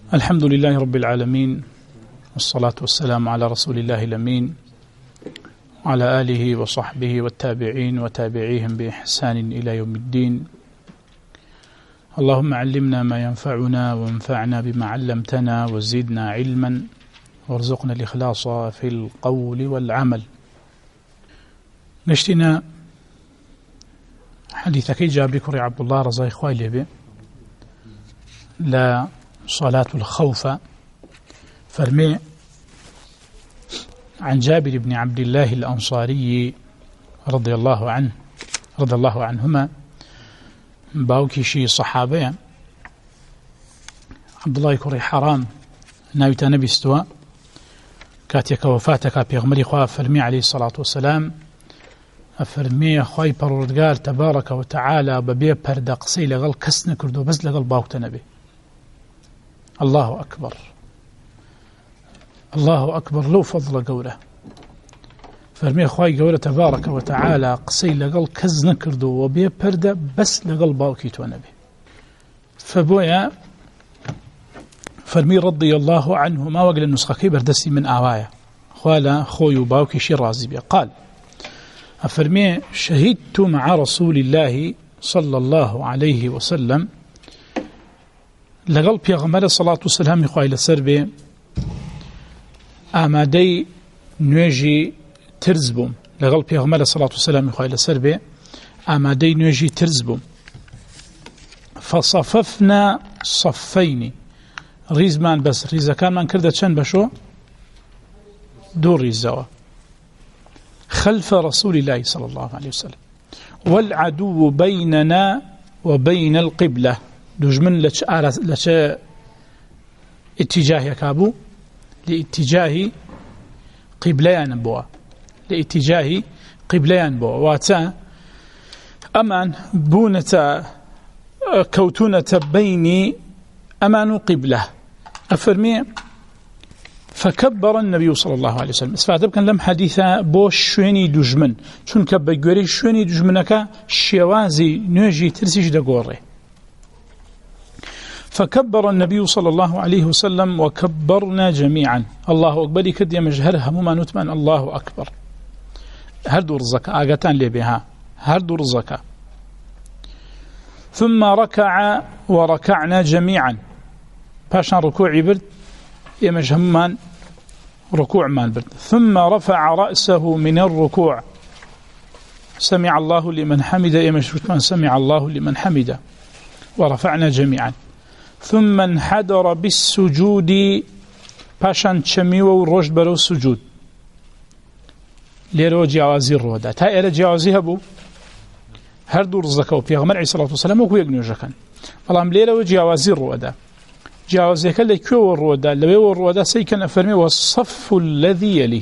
الحمد لله رب العالمين، والصلاة والسلام على رسول الله الأمين وعلى آله وصحبه والتابعين وتابعيهم بإحسان إلى يوم الدين. اللهم علمنا ما ينفعنا وانفعنا بما علمتنا وزدنا علما وارزقنا الإخلاص في القول والعمل. نشتنا حديثك جابر كري عبد الله رضي الله عنه لا صلاة الخوف فرمي عن جابر بن عبد الله الأنصاري رضي الله عنهما باوكيشي صحابيا عبد الله كري حرام ناويت نبي استواء كاتيك وفاتك بيغمري خواه فرمي عليه الصلاة والسلام فرمي خواه پروردگار تبارك وتعالى ببي پردقسي لغل كسن كردو بس لغل باوكت نبي. الله أكبر الله أكبر لو فضل قوله فرمي خواهي قوله تبارك وتعالى قصي لقل كز نكردو وبيه پرده بس لقل باوكي ونبي. فبويا فرمي رضي الله عنه ما وقل النسخة كبر دسي من آوايا خوالا خوي باوكي شي رازي بيه قال فرمي شهدت مع رسول الله صلى الله عليه وسلم لقل بيغمر صلاة والسلام يخوي لسربي آمادي نواجي ترزبم لقل بيغمر صلاة والسلام يخوي لسربي آمادي نواجي ترزبم فصففنا صفين ريزمان بس ريزا كان من كردة چند بشو دور ريزاوا خلف رسول الله صلى الله عليه وسلم والعدو بيننا وبين القبلة دجمن لچ اتجاه يكابو لاتجاه قبليان بوا لاتجاه قبليان بوا واتا أمان بونة كوتونة بين أمان قبلة أفرمي فكبر النبي صلى الله عليه وسلم اسفاتب كان لم حديثة بوش شويني دجمن چون كبقوري شويني دجمنك شوازي نوجي ترسيش دقوري فكبر النبي صلى الله عليه وسلم وكبرنا جميعا الله أكبر كد يمجهرها مما نتمنى الله أكبر هردو رزك آقتان لي بها هردو رزك ثم ركع وركعنا جميعا باشان ركوع برد يمجهمان ركوع مان برد ثم رفع رأسه من الركوع سمع الله لمن حمد يمجهمان سمع الله لمن حمد ورفعنا جميعا ثم انحدر بالسجود باشان تشميو ورشد برو السجود ليرو جوازي الرودا تا إلى جوازي هبو هردو رزقه وبيغمر عليه الصلاة والسلام وكو يقنيو جكن فلام ليرو جوازي الرودا جوازي كالي كيو الرودا لويو الرودا سيكن أفرمي والصف الذي يلي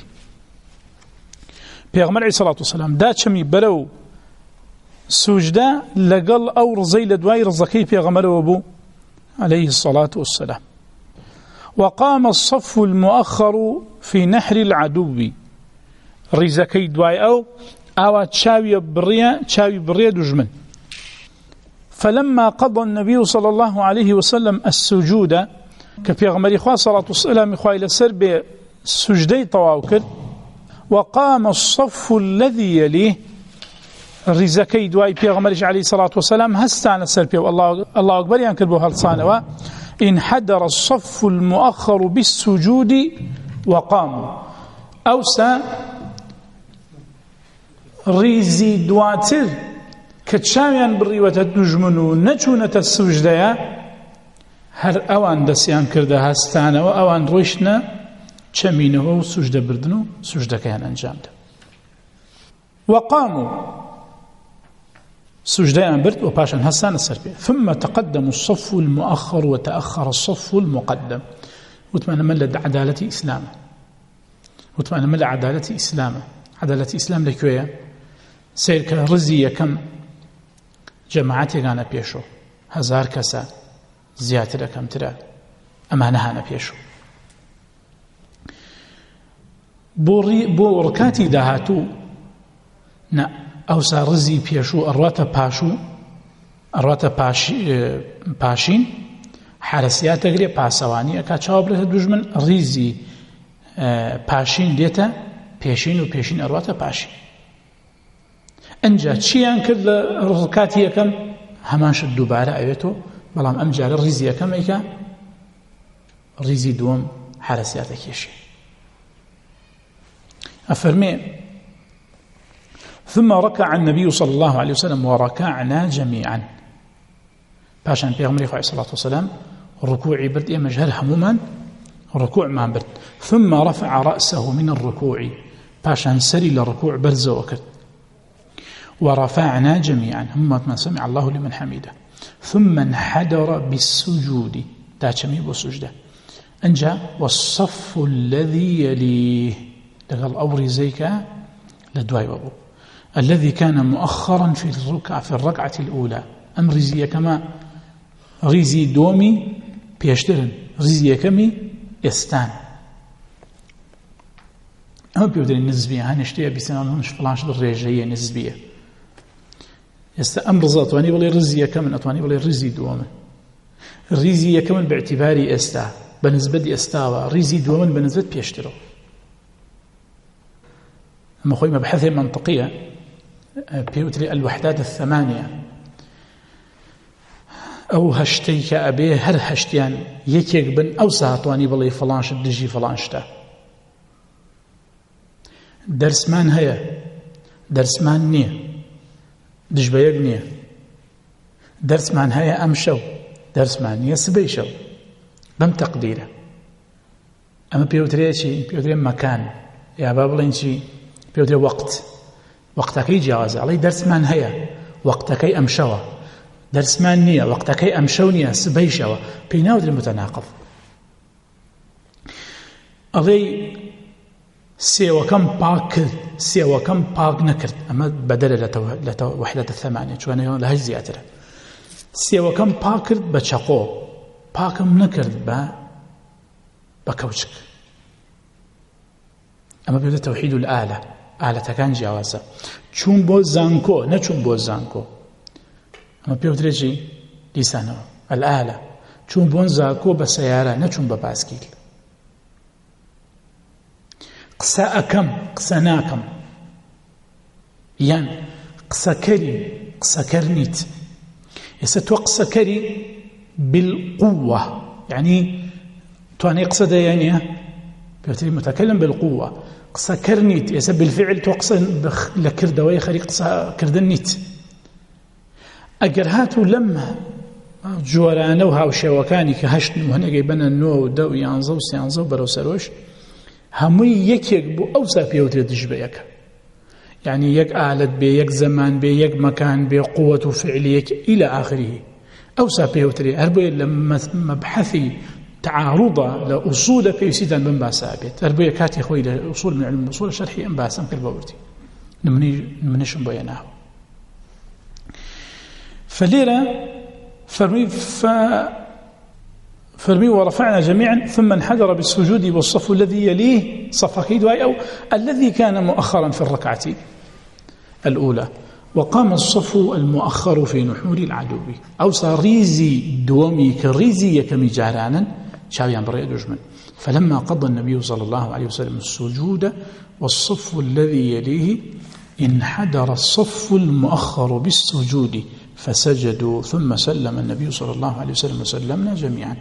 بيغمر عليه الصلاة والسلام دا تشمي برو سجدا لقل أو رزي لدواي رزقه بيغمر وابو عليه الصلاة والسلام. وقام الصف المؤخر في نحر العدو رزكي دواي أو تشاوي بريا دجمن. فلما قضى النبي صلى الله عليه وسلم السجود كبيغمري خواه صلاة والسلام خواه لسرب سجدي طواوكر وقام الصف الذي يليه الرزكي دواي بيغمرش عليه الصلاة والسلام هستان سربي الله أكبر ينكربه هالصانوا انحدر الصف المؤخر بالسجود وقاموا أوسا ريزي دواتر كتشاويان بالريوة الدجمنو نجونة السجدية هر أوان دسيان كرده هستان وأوان روشنا چمينه وسجد بردنو سجد كيان انجام ده وقاموا سجدان برد وباشا هسان السربي ثم تقدم الصف المؤخر وتأخر الصف المقدم وتمنى ملد عدالة إسلامه وتمنى ملد عدالة إسلامه عدالة إسلام لكوية سير كرزية كم جماعتي كان بيشو 1000 كسا زيادة كم ترى أمانها أنا بيشو بو ركاتي داهاتو نا أوسا رزي بيشو أرواتا باشو أرواتا باشين حارسیات ئەگرێ پاسەوانی ئەکا چاوە بڵێتە دوژمن ڕیزی پاشین دێتە پێشین و پێشین ئەڕواتە پاشین. ئەنجا چیان کرد لە ڕکاتی یەکەم هەمان شت دووبارە ئەوێتەوە، بەڵام ئەم جارە ڕیزی یەکەم ئەیکا ڕیزی دووەم حارسیاتە کێشی. ئەفەرمێ ثم ركع النبي صلى الله عليه وسلم وركعنا جميعا. باشان بيغمري عليه الصلاة والسلام ركوعي برد مجهر هموما ركوع ما برد، ثم رفع رأسه من الركوع باشان سري للركوع برز وكرد، ورفعنا جميعا هم ما سمع الله لمن حمده، ثم انحدر بالسجود تاچمي بسجده انجا والصف الذي يليه لقال أوري زيكا لدواي بابو الذي كان مؤخرا في الركعة الأولى. أم رزية كما رزي دومي بيشترن رزية كمي يستان أما بيودر النسبية هنشتيها بسنانش فلانش الرجعية نسبية أم رزا أتواني بلي رزية كمن أتواني بلي رزي دومن رزية كمن باعتباري أستا بنسبة أستاوى رزي دومن بنسبة بيشترو. أما خوي مبحث منطقية بيوتري الوحدات الثمانية أو هشتيك أبي هر هشتيان يكيك بن أو ساعتواني بلي فلانش دجي فلانشتا درسمان هيا درسمان نية دجبيك نية درسمان هيا أمشو درسمان نية سبيشو بم تقديره. أما بيوتري مكان يا بابلين شي بيوتري وقتكي جواز علي درسمان هيا وقتكي أمشوا درسمان نية وقتكي أمشونية سبيشوا بيناود المتناقض علي سيوكم باك نكرت أما بدل وحدة الثمانية شو أنا لهج زيادة سيوكم باكرت بشقو باكم نكرت بكوشك. أما بيوتري توحيد الآلة ئالەتەکان جیاوازە چوون بۆ زانکۆ نەچوون بۆ زانکۆ. ئەمە پێوترێکی دیسانەوە ئەلئالە چوون بۆ زانکۆ بە سەیارە نەچوون بە پاسکیل. قسە ئەکەم قسە ناکەم یان قسەکەر نیت. ئێستا تۆ قسەکەری بالقوة يعني تواني قسە دەیانە پێوتری متكلم بالقوة قسەکەر نیت. ئێستا بالفعل تۆ قسە لەکردەوەی خەریک قسەکردن نیت. ئەگەر هاتوو لەم جۆرانە و هاوشێوەکانی کە هەشت هەنێگەی بنە 9 و 10 و 11 و 13 و بەرەو سەرۆش هەمووی یەکێک بوو ئەوسا پێوترێت دژ بە یەکە. يعني يك آلت بي يك زمان بي يك مكان بي قوة وفعل يك إلى آخره أوسا بيوتري أربوي لما مبحثي تعارضة لأصول بيسيدا من باسابت أربوي كاتي خوي لأصول من علم الأصول الشرحي أم باسم كالبورتي نمنيش بيناه. فليرة فرمي ورفعنا جميعا ثم انحدر بالسجود والصف الذي يليه صف أكيد أو الذي كان مؤخرا في الركعة الأولى وقام الصف المؤخر في نحور العدو أو صار ريزي دومي كريزي يكمي جارانا شاويان بريء دجمن. فلما قضى النبي صلى الله عليه وسلم السجود والصف الذي يليه انحدر الصف المؤخر بالسجود فسجدوا ثم سلم النبي صلى الله عليه وسلم وسلمنا جميعا.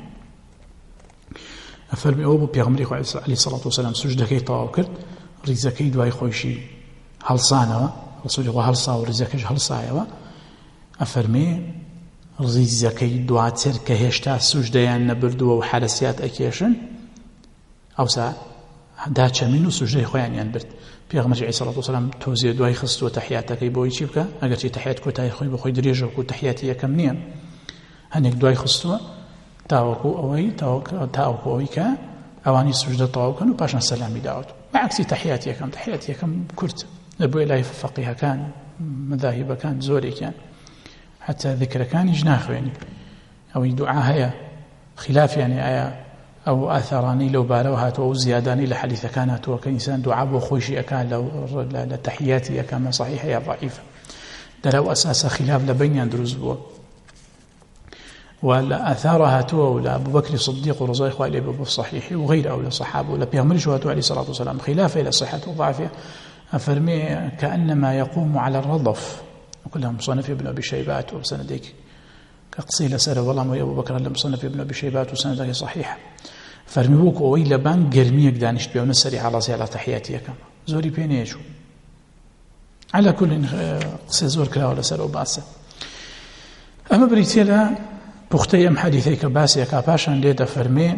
أفرمي أبو بيغمري عليه الصلاة والسلام سجدكي طاو كرد ريزكي دواي خوشي هلصانوا رسول الله هلصا وريزكيش هلصايوا أفرمي ريزكي دواتر كهشتا سجديان نبردوا وحرسيات أكيشن أو سا داچا منو سجدي خويان ينبرد. بيغمري عليه الصلاة والسلام توزي دواي خست وتحياتك بوي چيبكا اگر چي تحيات كوتاي خوي بخوي دريجه كو تحياتي يكم نيا هنيك دواي خستوا تاوكو أوي كا أواني سجدة طاوكا وباشا سلامي داود بعكس تحياتي يكم كرت أبو إلهي فقيه كان مذاهب كان زوري كان حتى ذكر كان يجناخ يعني أو دعاء هيا خلاف يعني آية أو آثراني لو باروهات أو زياداني لحديث كانت وكإنسان دعاء بخوشي أكان لو لتحياتي أكان صحيحة يا ضعيفة ده لو أساس خلاف لبين يندرز بوا ولا أثارها تو ولا أبو بكر الصديق ورضي الله عنه أبو صحيح وغيره أو الصحابة ولا بيغمر شهادة عليه الصلاة والسلام خلافه إلى صحة وضعفه أفرمي كأنما يقوم على الرضف وكلها مصنف ابن أبي شيبات وسنديك كقصيلة سر والله أبو بكر لم مصنف ابن أبي شيبات وسندك صحيحة فرمي بوك ويلا بان قرميك دانشت بيون السري على زيالة تحياتي كما زوري بينيشو على كل قصة زور كلا ولا سر وباسة أما بريتيلا بختي أم حديثيك باسي كاباشان ليدا فرمي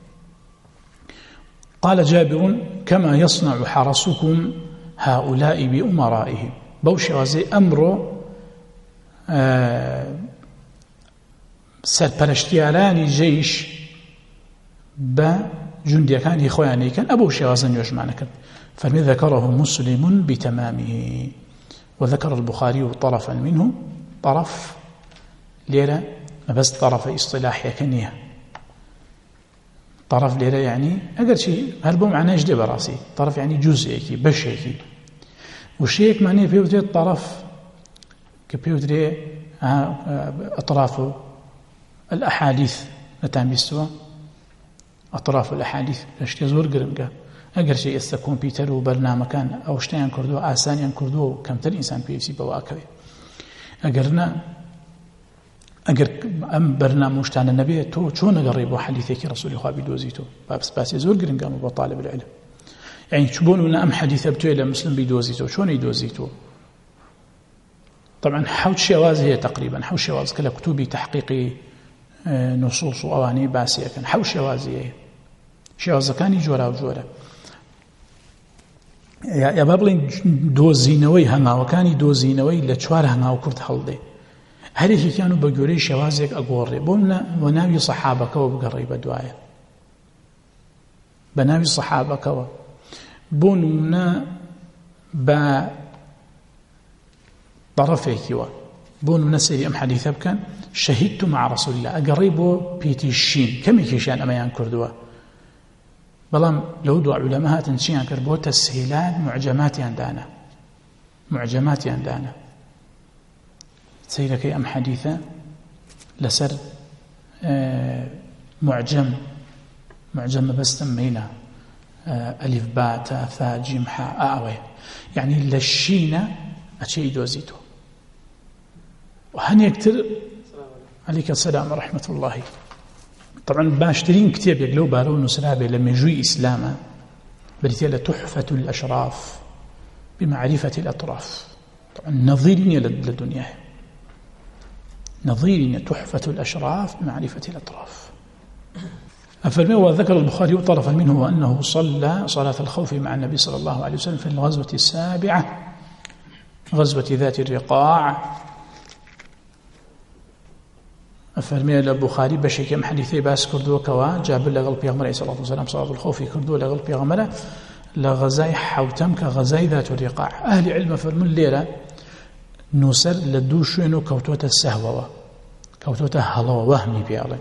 قال جابر كما يصنع حرسكم هؤلاء بأمرائهم بوشي وزي أمره سرپرشتيالاني جيش بجندي كان إخواني كان أبو شوازن يجمعنا كان فرمي ذكره مسلم بتمامه وذكر البخاري طرفا منه طرف ليرة ما بس طرف اصطلاحي كنيه طرف ليرة يعني أقل شيء هربو معناه جدي براسي طرف يعني جزء بشيكي وشيك معناه بيودري الطرف كبيودري أطرافه الأحاديث نتام بيستوى أطراف الأحاديث لشتي زور قرنقا أقل شيء يستكون بيتر وبرنامج كان أو شتيان كردو آسانيان كردو كم تر إنسان بيسي بواكبه أقرنا أقر أم برنامج تاع النبي تو شون قريبوا حديثك رسول الله بدوزيتو بس زور قرنقا مو طالب العلم يعني تشبوننا أم حديث أبتو إلى مسلم بدوزيتو شون يدوزيتو طبعا حوت شواز هي تقريبا حوت شواز كلا كتبي تحقيقي نصوص وأواني باسية كان حوت شوازية شواز كان جورا وجورا يا بابلين دوزينوي هما وكاني دوزينوي لشوار هما وكرت حلدي هذه كانوا بجوري شوازك أقوري بولنا وناوي صحابة كوا بقريبة دوايا بناوي صحابة كوا بوننا بطرفه كوا بوننا سيري أم حديثة بكان شهدت مع رسول الله أقريبه بيتي الشين كم يكيشان أما ينكردوا بلام لو دو علماء تنشيان كربو تسهيلات معجمات عندنا سيرك أم حديثة لسر معجم بس تمينا ألف باء تاء ثاء جيم حاء آوي يعني للشينة أشي دوزيتو وهن يكتر عليك السلام ورحمة الله طبعا باشترين كتاب يقلو بالو نسرابي لما يجوي إسلاما بريتيلا تحفة الأشراف بمعرفة الأطراف طبعا نظيرين للدنيا نظيرين تحفة الأشراف بمعرفة الأطراف أفرمي وذكر البخاري طرفا منه وأنه صلى صلاة الخوف مع النبي صلى الله عليه وسلم في الغزوة السابعة غزوة ذات الرقاع أفرمي البخاري بشيك أم حديثي باس كردو كوا جاب لغل بيغمر عليه الصلاة والسلام صلاة الخوف كردو لغل بيغمر لغزاي حوتم كغزاي ذات الرقاع أهل علم فرمون الليلة نوسر لدوشينو كوتوتا السهوة كوتوتا هلوة وهمي بيالي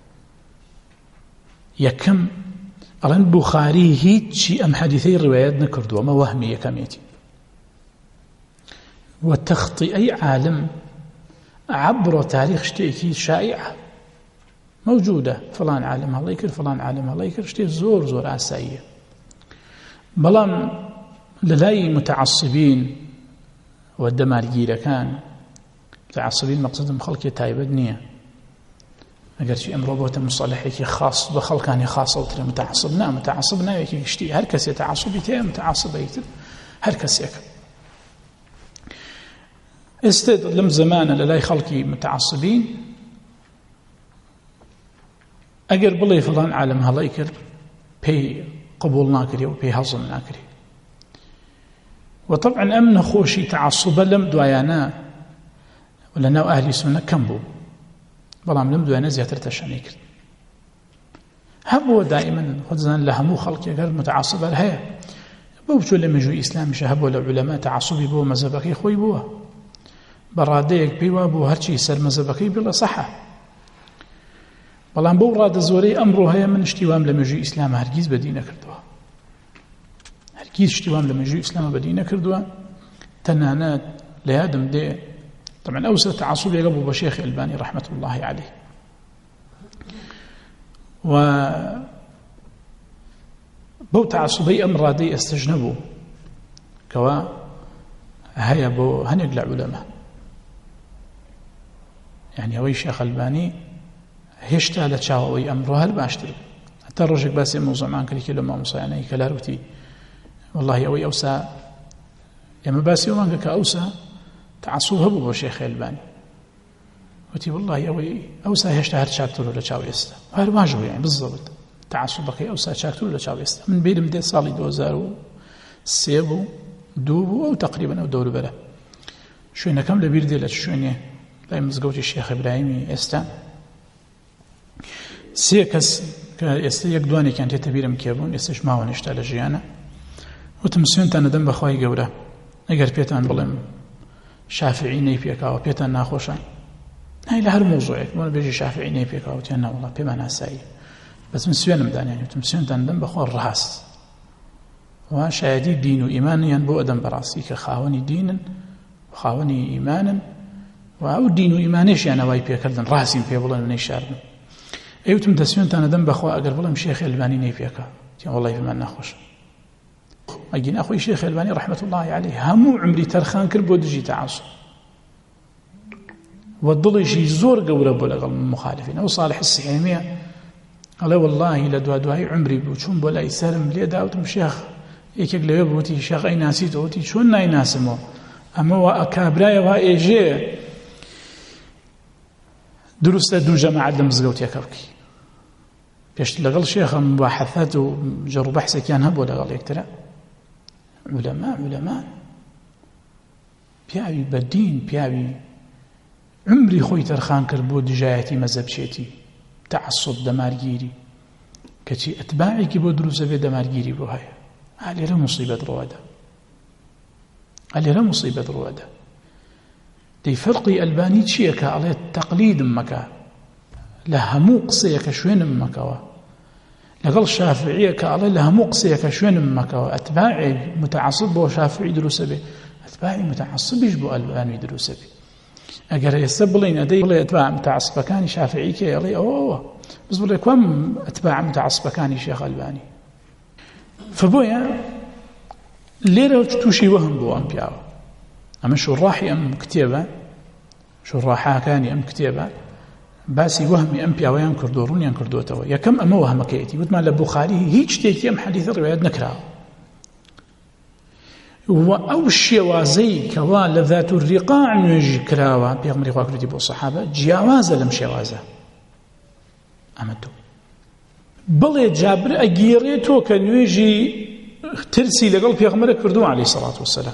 يكم أران بخاري هيتشي أم حديثي الروايات نكردو ما وهمي يكميتي وتخطي أي عالم عبر تاريخ شتيكي شائعة موجودة فلان عالم الله يكر فلان عالم الله يكر شتي زور عسائية بلام للاي متعصبين والدمارجيرة كان متعصبين مقصدهم خلقي تايبد نية اگر شي امر بوت مصالحي خاص بخلقاني خاص او متعصبنا يكي شتي هر كس يتعصبيته متعصبيته هر كس يك استد لم زمان للاي خلقي متعصبين اگر بلي فلان عالم هلا يكر بي قبول ناكري وبي هضم ناكري وطبعا امن خوشي تعصبا لم دوايانا ولا نو اهل السنه كمبو بلام لم دوايانا زياتر تشاني كرت هبو دائما خدزان لهمو خلقي غير متعصبه لها بوشو لما جو اسلام شهبوا العلماء تعصبي بو مذهبك خوي بو براديك بيوا بو هرشي سر مذهبك بلا صحه بلام بو راد زوري امره هي من اشتوام لما جو اسلام هرگيز بدينه كردوا هرگيز اشتوام لما جو اسلام بدينه كردوا تنانات لادم دي طبعا اوسط تعصب يا ابو بشيخ الباني رحمه الله عليه و بەو تعسوبەی ئەم ڕادەی ئێستش نەبوو کەوا هەیە بۆ هەنێک لە عولەما، یعنی ئەوەی شێخ ئەلبانی هێشتا لە چاوەوەی ئەمڕۆ هەر باشتر. هەتا ڕۆژێک باسی مۆزوعمان کردی لە مامۆسایانەی کە لاروتی والله ئەوەی ئەوسا ئێمە باسی ئەومان کە ئەوسا تعسوب هەبوو بۆ شێخ ئەلبانی، وتی والله ئەوەی ئەوسا هێشتا هەر چاکترۆ لە چاو ئێستا، هەر باش بوو، یعنی بزەوت تعسوبەکەی ئەوسا چاکترۆ لە چاو ئێستا. من بیرم دێت ساڵی 2003 بوو 2 بوو ئەو تقریبا ئەو دەوروبەرە شوێنەکەم لەبیر دێ لە شوێنێ لای مزگەوتی شێخ ئیبراهیمی ئێستا 3 کەس کە ئێستا یەک دوانێکیان تێتە بیرم کێ بوون، ئێستش ماوە هێشتا لە ژیانە، وتم سوێنتان دەدەم بەخوای گەورە ئەگەر پێتان بڵێم شافعی نەی پێکاوە پێتان ناخۆشە، نای لە هەر مۆزوعێک وەرە بێژی شافعی نەی پێکاوە تیان ناوەڵا پێمان ئاسایی، بەس من سوێنم دانیانی وتم سوێنتان دەدەم بەخوا ڕاست و شایدی دین و ئیمانیان بۆ ئەدەم بەڕاستی کە خاوەنی دینن خاوەنی ئیمانن و ئەو دین و ئیمانێشیان ئەوای پێکردن ڕاستیم پێ بڵێن منەی شاردن. ئەیوتم دەسوێنتان دەدەم بەخوا ئەگەر بڵێم شێخ ئەلبانی نەی پێکا تیان وەڵی پێمان ناخۆشە. ئەگین ئەخۆی شێخ ئەلبانی ڕەحمەت الله عەلەیه هەموو عمری تەرخان کرد بۆ دژی تەعەسوب و دڵیشی زۆر گەورە بۆ لەگەڵ مخالفین. ئەو صالح السحیمیە ئەڵێ والله لە دوای عمری بوو چوون بۆ لای سەرم لێدا وتم شێخ یەکێک لەوێ بوتی شێخ ئەی ناسیتەوە، وتی چۆن نایناسمەوە ئەمە کابرایەوە ئێژێ دروستە دوو جەماعەت لە مزگەوتێکە بکەی. پێشتر لەگەڵ شێخە مباحەثات و جەڕ و بەحسێکیان هەبوو لەگەڵ یەکترە. عولەما پیاوی بەدین، پیاوی عمری خۆی تەرخان کرد بۆ دژایەتی مەزەبچێتی تەعەسوب دەمارگیری، کەچی ئەتباعێکی بۆ دروستە بێ دەمارگیری بۆ هەیە. ئالێرە موسیبەت ڕۆوەدا، ئالێرە موسیبەت ڕۆوەدا. دەی فەرقی ئەلبانی چییە کە ئەڵێت تەقلیدم مەکە لە هەموو قسەیەکە شوێنم مەکەوە، لەگەڵ شافعیە کە ئەڵێ لە هەموو قسەیەکە شوێنم مەکەوە، ئەتباعی متعەسب بۆ شافعی دروستە بێ، ئەتباعی متعەسبیش بۆ ئەلبانی دروستە بێ. ئەگەر ئێستا بڵین ئەدەی بڵێ ئەتباع متعەسبەکانی شافعی کێ، ئەڵێ ئەوە بس بڵێ کوام ئەتباع متعەسبەکانی شێخ ئەلبانی. فبۆیە لێرە تووشی وەهم بۆ ئەم پیاوە. ئەمە شوڕاحی ئەم کتێبە، شوڕاحەکانی ئەم کتێبە باسی وەهمی ئەم پیاوەیان کردو، ڕوونیان کردوتەوە. یەکەم ئەمە وەهمەکەیەتی وتمان لە بوخاری هیچ شتێکی ئەم حەدیثە ڕوایەت نەکراوە، و ئەو شێوازەی کەوا لە ذات الرقاع نوێژی کراوە پێغەمبەری خوا کردی بۆ سەحابە جیاوازە لەم شێوازە. ئەمە دوو بڵێ جابر ئەگیرێتۆ کە نوێژی ترسی لەگەڵ پێغەمبەر کردو عەلەیهی سەڵات وەسەلام،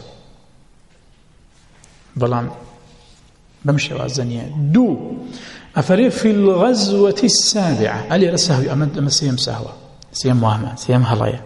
بەڵام بەم شێوازە نییە. دوو ئەفەرێ فی الغەزوەة السابعة، ئەلێرە سەهوی ئەمە سێم سەهوە، سێم وامە، سێم هەڵەیە.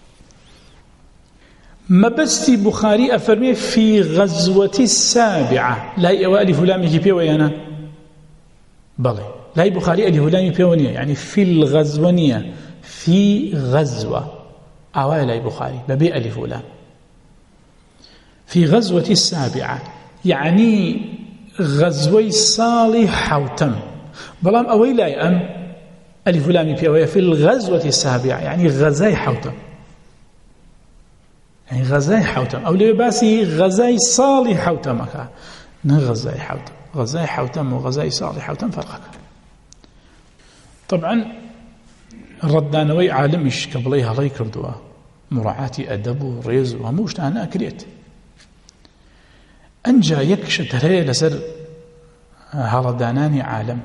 مەبەستی بوخاری ئەفەرمێ فی غەزوەة السابعة، لای ئەوە ئەلیف و لامێکی پێوە یانە؟ بەڵێ لای بوخاری ئەلیف و لامی پێوە نییە، یعنی فی الغەزوە نییە، فی غەزوە ئاوایە لای بوخاری بەبێ ئەلیف و لام. فی غەزوەة السابعة یعنی غەزوەی ساڵی حەوتەم، بەڵام ئەوەی لای ئەم ئەلیف و لامی پێوەیە فی الغەزوەة السابعة یعنی غەزای حەوتەم، یعنی غەزای حەوتەم. ئەو لێ باسی غەزای ساڵی حەوتەمەکە، نە غەزای حەوتەم. غەزای حەوتەم و غەزای ساڵی حەوتەم فەرقەکە. طبعا ڕەددانەوەی عالمیش کە بڵێ هەڵەی کردووە مڕاعاتی ئەدەب و ڕێز و هەموو شتان ئەکرێت. ئەنجا یەک شت هەیە لەسەر هەڵەدانانی عالم.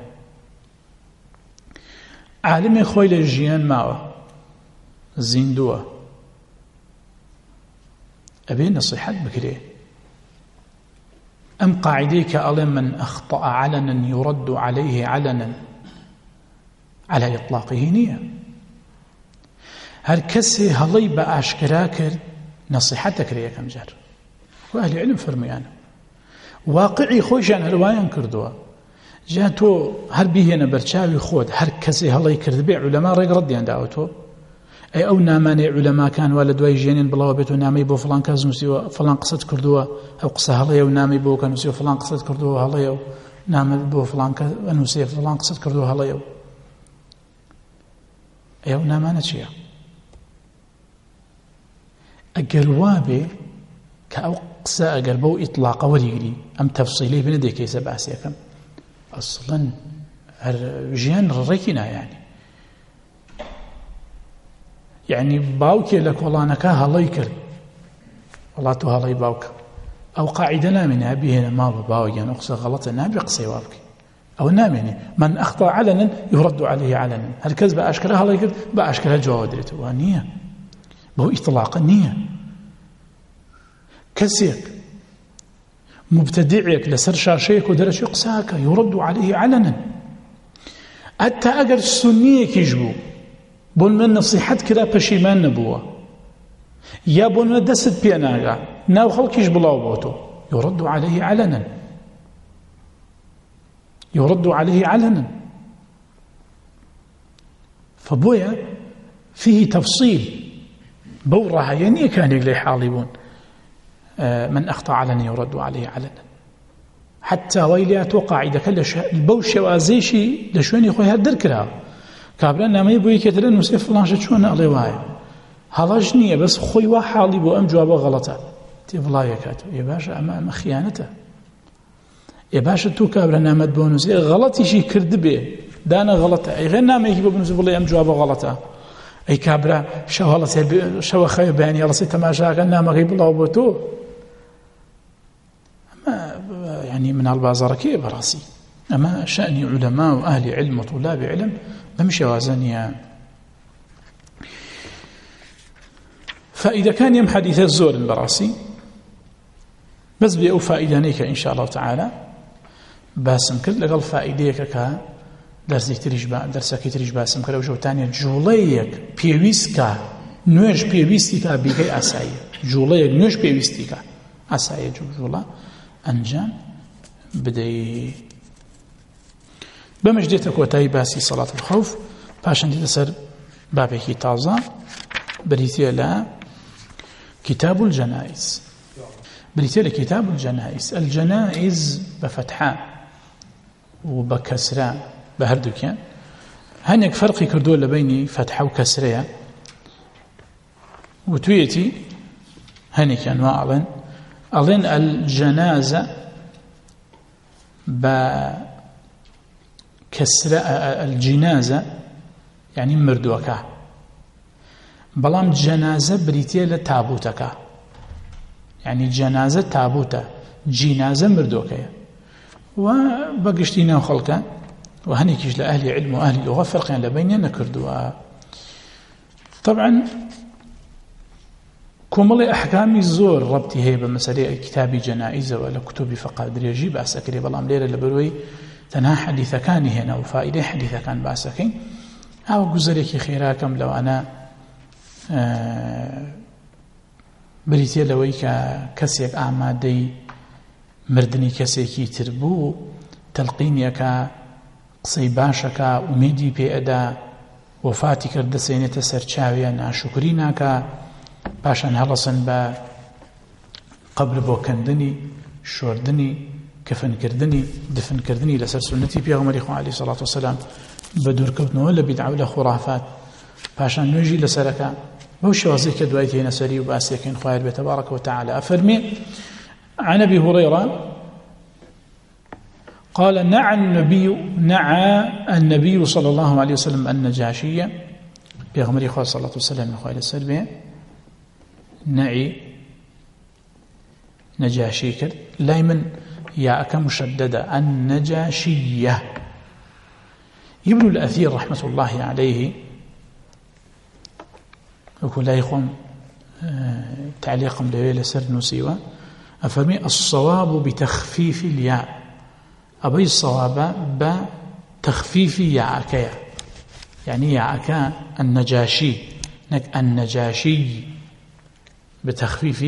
عالمێ خۆی لە ژیان ماوە زیندووە، ئەبێ نەسیحەت بکرێ. ئەم قاعدەی کە ئەڵێ من ئەخطأ علنا يرد عليه علنا على إطلاقه نییە. هەر کەسێ هەڵەی بە ئاشکرا کرد نەسیحەت دەکرێ یەکەم جار. و ئەهلی علم فەرموویانە واقعی خۆشیان هەروایان کردووە. جا تۆ هەر بیهێنە بەرچاوی خۆت، هەر کەسێ هەڵەی کرد بێ عولەما ڕێک ڕەدیان داوە تۆ ئەی ئەو نامانەی عولەماکان وا لە دوای ژیانیان بڵاوە بێت و نامەی بۆ فڵان کەس نووسیوە فڵان قسەت کردووە، ئەو قسە هەڵەیە و نامی بۆ کە نووسیوە فڵان قسەت کردووە هەڵەیە و نامە بۆ فڵان کەس نووسێ فڵان قسەت کردووە هەڵەیە و ئەو نامانە چییە؟ ئەگەر وابێ کە ئەو قسە ئەگەر بەو ئیطلاقە وەریگری ئەم تەفسیلەی بنە دێکەیسە باسیەکەم ئەسڵەن هەر ژیان ڕێکی نایانی یعنی باوکێ لە کۆڵانەکە هەڵەی کرد وڵات و هەڵەی باوکە ئەو قاعدە نامێنێ بهێنە ماڵ بە باوەگیان ئەو قسە غەڵەتە نابێ قسەی وا بکەی ئەو نامێنێ من ئەخطأ علنا يرد عليه علنا هەر کەس بە ئاشکرا هەڵەی کرد بە ئاشکرا جواب دێتەوە نییە بەو ئیطلاقە نییە کەسێک مبتدعێک لەسەر شاشەیەک و دەرەچی قساکە يرد عليه علنا حتى ئەگەر سنیەکیش بوو بۆن من نصیحەت کرا پەشیمان نەبووە یا بۆن من دەست پێ ناگا ناو خەڵکیش بڵاو بۆ تۆ يرد عليه علنا يرد عليه علنا فبويا فيه تفصيل بورها يعني كان يقلي حالبون من أخطأ علنا يرد عليه علنا حتى ويلي أتوقع إذا كان البوش وازيشي لشوين يخوي هدر كرا كابران ما يبوي كترن وسيف فلان شون الله واي هلاش نية بس خوي وحالي بو أم جوابه غلطة تفلا يكاتو يا باشا أما خيانته يا باشا تو كابران نامد بونوسي غلطي شي كرد به دانا غلطة أي غير نامي يجيبه بنوسي والله أم جوابه غلطة أي كابرا شو هلا شو خير بيني الله سيتماشى كان نام غيب الله وبتو أما يعني من البازار كيف براسي أما شأني علماء وأهل علم وطلاب علم بمشي وازنيا فإذا كان يم حديث الزور براسي بس بيأو فائدانيك إن شاء الله تعالى باسم كل لقل فائديك كا درسك تريج باسم كلا وجو تانية جوليك بيويسكا نوش بيويستيكا بيكي أسايا جوليك نوش بيويستيكا أسايا جولا أنجام بدي بمجديتك وتاي باسي صلاة الخوف باشن دي تسر بابكي تازا بريتي لا كتاب الجنائز بريتي لا كتاب الجنائز الجنائز بفتحة وبكسرة بهردوكيان هناك فرق كردو لبيني فتحة وكسرية وتويتي هناك أنواع أظن الجنازة بكسرة الجنازة يعني مردوكا بلام جنازة بريتيا لتابوتكا يعني جنازة تابوتا جنازة مردوكا وبقشتينا خلقا وهنيكيش لأهل علم وأهل لغة فرق لبيننا كردوا طبعا كمال أحكامي الزور ربطي هي بمسألة كتاب جنائزة ولا كتب فقادر يجيب أسكري بلام ليرة لبروي تنها حديثة كان هنا وفائدة حديثة كان بأسكين أو قزريك خيراكم لو أنا بريتيا لويك كسيك أعمادي مردني كسيكي تربو تلقينيك قصي باشك أميدي بأدا وفاتي كرد سينة سرچاوية ناشكرينك باشان هلسن با قبر بوكندني شوردني كفن كردني دفن كردني لسر سنتي بيغمري عليه الصلاة والسلام بدور كبتنه ولا بدعو لخرافات باشان نجي لسرك بوشوازي كدوايتين نسري وباسيكين خير بتبارك وتعالى أفرمي عن أبي هريرة قال نعى النبي صلى الله عليه وسلم النجاشية بيغمري صلى الله عليه وسلم خير السلبية نعي نجاشي كر لايمن ياءك مشددة النجاشية ابن الأثير رحمة الله عليه يقول لا يخون تعليق لويل سر نسيوة أفرمي الصواب بتخفيف الياء أبي الصواب بتخفيف ياءك يعني ياءك النجاشي النجاشي بتخفيف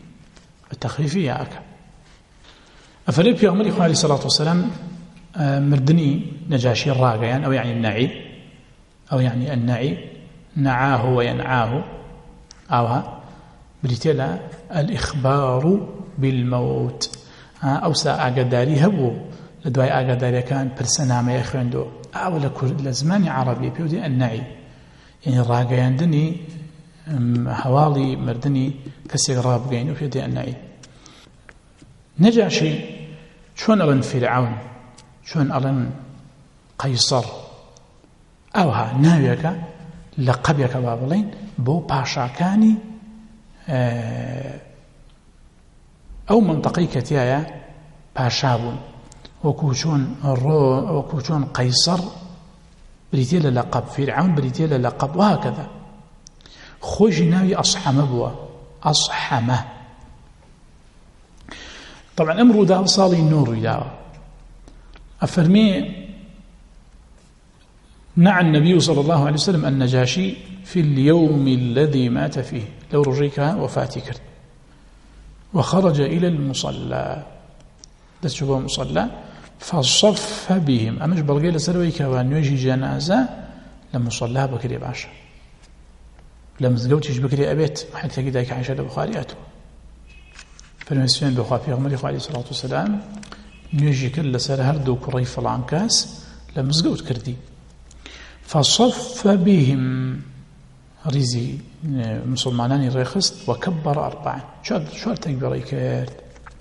ياءك أفرمي بيغمري عليه الصلاة والسلام مردني نجاشي الراقيان أو يعني النعي أو يعني النعي نعاه وينعاه أوها بريتلا الإخبار بالموت أو سأقداري هبو لدواي أقداري كان برسنامة يخوندو أو لزمان عربي بيودي النعي يعني ڕاگەیاندنی هەواڵی مردنی کەسێک ڕابگەین و پێ دێنایی نەجاشی چۆن ئەڵێن فیرعون چۆن ئەڵێن قەیسەڕ ئەوها ناوێکە لەقەبێکە با بڵێن بۆ پاشاکانی ئەو منطقەی کە تایە پاشا بوون وەکو چۆن قەیسەڕ بریتێ لە لەقەب فیرعون بریتێ لە لەقەب وهكذا خۆشی ناوی ئەصحەمە بووە ئەصحەمە طبعا ئەم ڕوودا ساڵی نۆ ڕوویداوە ئەفەرمێ نعى النبي صلى الله عليه وسلم النجاشي في اليوم الذي مات فيه لو رجيك وفاتي كرد وخرج إلى المصلى دستشبه مصلى فصف بهم أمش بلغي لسرويك وانويجي جنازة لمصلى بكري باشا لمزقوتيش بكري أبيت حتى كده كعيشة البخاريات فالمسلمين بخواه في غمري عليه الصلاة والسلام نويجي كل سر هردو كري فلان كاس لمزقوت كردي فصف بهم ريزي مسلمانان ريخست وكبر 4 شو تكبيري كرد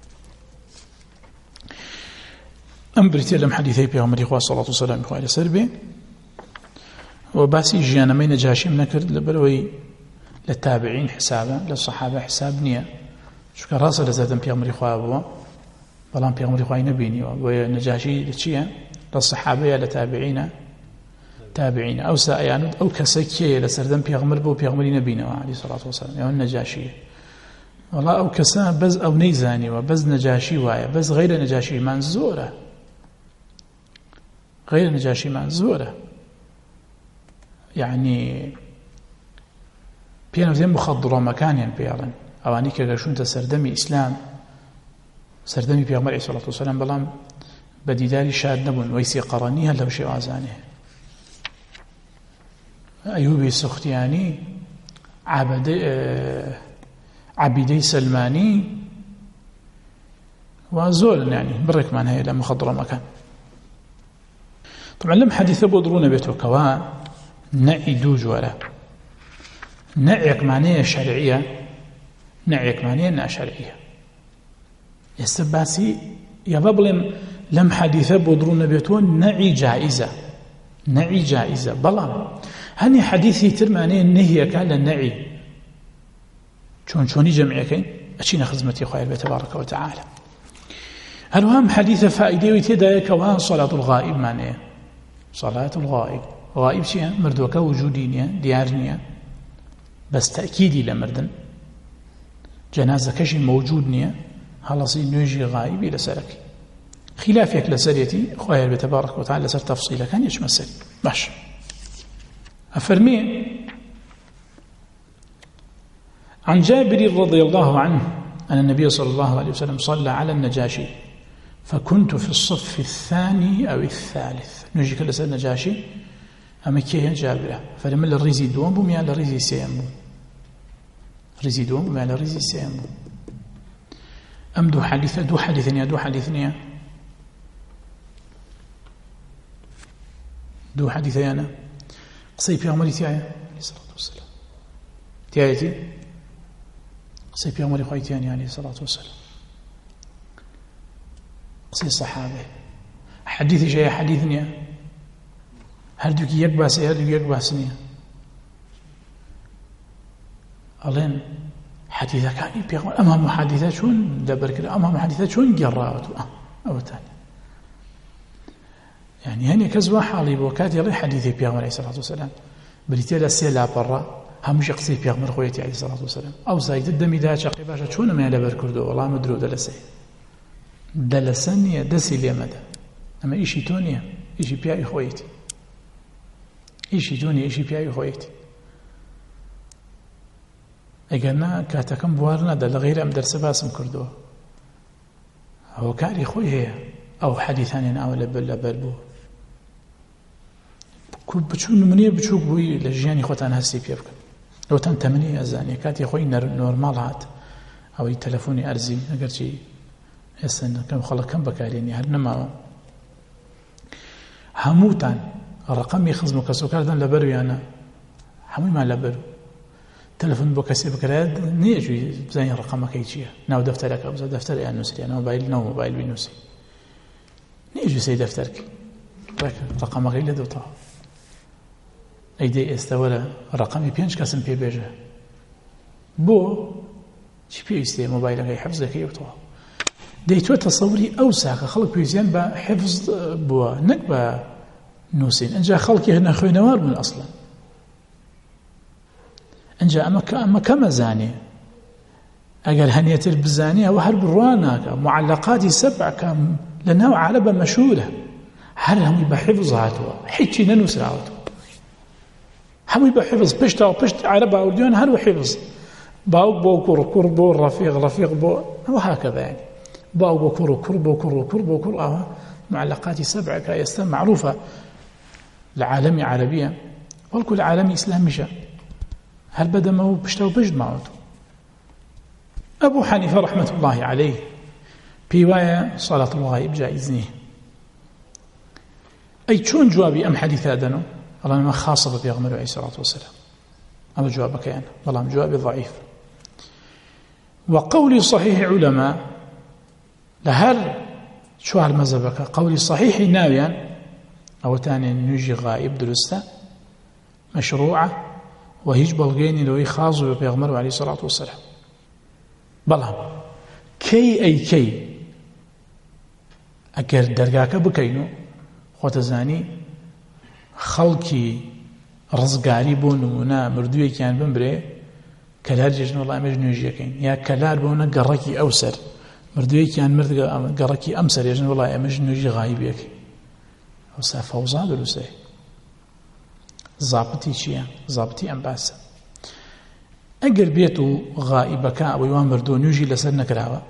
أم بريتي لم حديثي بيغمري خواه صلى الله عليه وسلم خواه لسربي وباسي جيانا مين جاشي منكرد لبروي للتابعين حسابا للصحابة حساب نية شو كان راسل لزادن بيغمري خواه أبوه بلان بيغمري خواه نبيني ونجاشي لتشيا للصحابة للتابعين تابعين أو سائيان أو كسكية لسردن بيغمر بو بيغمري نبينا عليه الصلاة والسلام يعني النجاشية والله أو كسا بز أو نيزاني وبز نجاشي وايا بز غير نجاشي منزورة غير نجاشي منزورة يعني بيانو زين مخضرة مكانيا بيالن أواني كغشون تسردمي إسلام سردمي بيغمر عليه الصلاة والسلام بلان بديداري شاد نبون ويسي قرانيها لو شيء وازانه أيوبي السختياني عبيدي سلماني وزول يعني برك معناها إلى مخضرة مكان طبعا لم حديث بودرون بيتو كوا نعي دوج ولا نعيك معناها شرعية نعيك معناها شرعية يستباسي يبابلم لم حديث بودرون بيتو نعي جائزة بلان هني حديثي ترماني النهي كان النعي شوني جمعيكين أشينا خزمتي خير تبارك وتعالى هل حديث فائدة ويتدايك وان صلاة الغائب معناه صلاة الغائب غائب شيء مردوك وجودينيا ديارنيا بس تأكيدي لمردن جنازة كشي موجودنيا هلصي نيجي غائب إلى سلك خلافك لسريتي خير تبارك وتعالى لسر تفصيله كان يشمسل باش أفرمي عن جابر رضي الله عنه أن النبي صلى الله عليه وسلم صلى على النجاشي فكنت في الصف الثاني أو الثالث نجي كل سنة نجاشي أما كيه جابر فلما الرزي دوم بميا الرزي سيمو رزي دوم بميا الرزي سيمو أم دو حديثني دو حديثي أنا قصي في عمري تيايا عليه الصلاة والسلام تيايتي قصي في عمري خويتياني عليه الصلاة والسلام قصي الصحابة حديثي شيء حديثني هردوك يكباسني ألين حديثة كان يبيغمر أما محادثة شون دبر كده أما محادثة شون جرات أو تاني يعني هني كزوا حالي بوكات يلي حديثي بيغمر عليه الصلاة والسلام بريتي لسيلا برا همش قصي بيغمر خويتي عليه الصلاة والسلام أو زايد الدمي دا شقي باشا شون ما يدبر كردو والله مدرو دلسي دلسني دسي لي مدى أما إيشي تونيا إيشي بيعي خويتي إيشي تونيا إيشي بيعي خويتي ئەگەرنا کاتەکەم بوار نەدا لە غەیرە ئەم دەرسە باسم کردووە هۆکاری خۆی هەیە ئەو حەدیثانیان ئاوە لەبەر بوو بچوو نمونەیە بچووک بووی لە ژیانی خۆتان هەستی پێ بکەن لەوەتان تەمەنی ئەزانێ کاتی خۆی نۆرماڵ هات ئەوەی تەلەفۆنی ئەرزی ئەگەرچی ئێستا خەڵکەم بەکارێنی هەر نەماوە هەمووتان ڕقەمی خزم و کەسوکاردان لەبەرویانە هەموویمان لەبەر تەلەفۆن بۆ کەسێ بکرێت نێژوی بزانین ڕقەمەکەی چییە ناو دەفتەرەکە بزە دەفتەر یان نووسریان مۆبایل ناو مۆبایل بینووسی نێژوی سەی دەفتەرکە ڕقەمەکەی لە دەوتەوە ئەیدەی ئێستا وەرە ڕقەمی 5 کەسم پێ بێژە بۆ چی پێویستێ مۆبایلەکەی حفظ دەکەی وتەوە دەیتوە تەسەوری ئەو ساکە خەڵک پێویستیان بە حفظ بووە نەک بە نووسین ئەنجا خەڵکی هەنە خوێنەوار بوون ئەسڵەن ئەنجا ئەمە کەمەزانێ ئەگەر هەنێتر بزانێ ئەوە هەر بڕوان ناکە معلقاتی سەبع کە لە ناو عەرەبە مەشهورە هەر هەمووی بە حفظ هاتووە هیچی نەنووسراوەتەوە هەمووی بە حفظ پشتاو پشت عەرەب ئاوردویان هەر بە حفظ باوک بۆ کوڕ بۆ ڕەفیق بۆ ئەوە هاکەذا يعني باوک بۆ کوڕ بۆ کوڕ ئەوە معلقاتی سەبع کە ئێستا معروفە لە عالەمی عەرەبیە بەڵکو لە عالەمی ئیسلامیشە هەر بەدەمەوە پشتاو پشت ماوەتەوە ئەبوو حەنیفە ڕەحمەت الله عەلەیه پێی وایە سەڵات الغایب جائز نییە ئەی چۆن جوابی ئەم حەدیثە دەنەوە ئەڵێن ئەمە خاسە بە پێغەمبەر عەلەیهی سەڵات وەسەلام ئەمە جوابەکەیان بەڵام جوابی ضعیف وقولی صحیح علەما لە هەر چوار مەذهبەکە قولی صحیحی ناویان ئەوەتانێ نوێژی غائب دروستە مەشروعە و هیچ بەڵگەیەنی لەوەی خاص بە پێغەمبەر عەلەیهی سەڵات وەسەلام بەڵام کەی ئەگەر دەرگاکە بکەین و خۆتەزانی خەڵکی ڕزگاری بۆ نمونە مردوویەکیان بمبرێ کەلار جێژن وەڵا ئەمەش نوێژیەکەین یا کەلار بۆنە گەڕەکی ئەو سەر مردوویەکیان مرد گەڕەکی ئەم سەر ێژن وەڵا ئەمەش نوێژی غایبیەکەین ئەوسا فەوزا دروستە زابطی چییە؟ زابطی ئەم باسە ئەگەر بێت و غائبەکە ئەوەی وان بردووە نوێژی لەسەر نەکراوە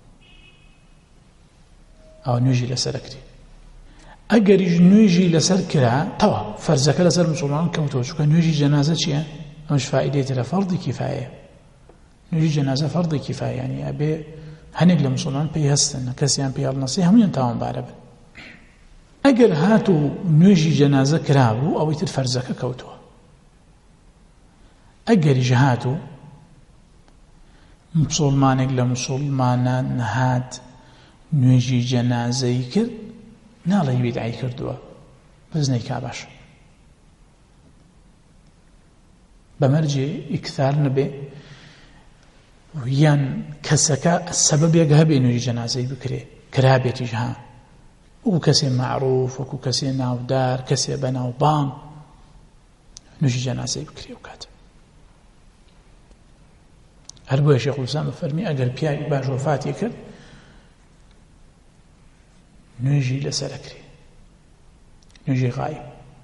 ئەوە نوێژی لەسەرەکری ئەگەریش نوێژی لەسەر کرا تەوا فەرزەکە لەسەر موسڵمان کەوتەوە چونکە نوێژی جەنازە چییە؟ ئەمەش فائیدەیەترە فەرضی کیفایە نوێژی جەنازە فەرضی کیفایە یعنی ئەبێ هەنێک لە موسڵمان پێی هەستن کەسیان پێی هەڵنەسی هەموویان تاوانبارە بن ئەگەر هات و نوێژی جەنازە کرابوو ئەوەی تر فەرزەکە کەوتووە ئەگەریش هات و مسڵمانێک لە مسڵمانان هات نوێژی جەنازەی کرد ناڵێ بیدعی کردووە بزنەی کا باش بەمەرجێ ئیکثار نەبێ یان کەسەکە سەبەبێک هەبێ نوێژی جەنازەی بکرێ کرابێتیش ها وەکو کەسێ معروف وەکو کەسێ ناودار کەسێ بەناوبانگ نوێژی جەنازەی بکرێ و کاتە هەر بۆیە شێخ الئیسلام فەرمی ئەگەر پیاوی باش وەفاتی کرد نوێژی لەسەرەکرێ نوێژی غایب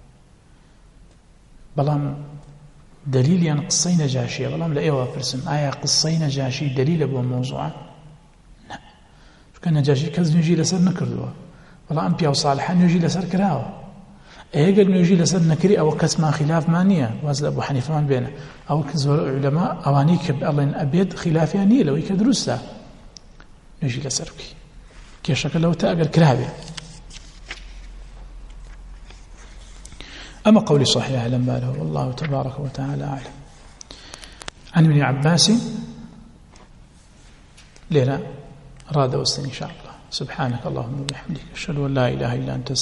بەڵام دلیلیان قسەی نەجاشیە بەڵام لە ئێوە پرسم ئایا قسەی نەجاشی دلیلە بۆ مۆزوعە؟ نە چونکە نەجاشی کەس نوێژی لەسەر نەکردووە بەڵام ئەم پیاو ساڵحە نوێژی لەسەر کراوە ئەگەر نوێژی لەسەر نەکری ئەوە کەسمان خلافمان نییە واز لە ئەبوو حەنیفەمان بێنە ئەوە کە زۆر عولەما ئەوانەی کرد ئەڵێن ئەبێت خلافیان نییە لەوەی کە دروستە نوێژی لەسەر بکەی کێشەکە لەوتە ئەگەر کرابێ أما قولي صحيح لم باله والله تبارك وتعالى أعلم عن ابن عباس لنا راد وستن إن شاء الله سبحانك اللهم وبحمدك أشهد أن لا إله إلا أنت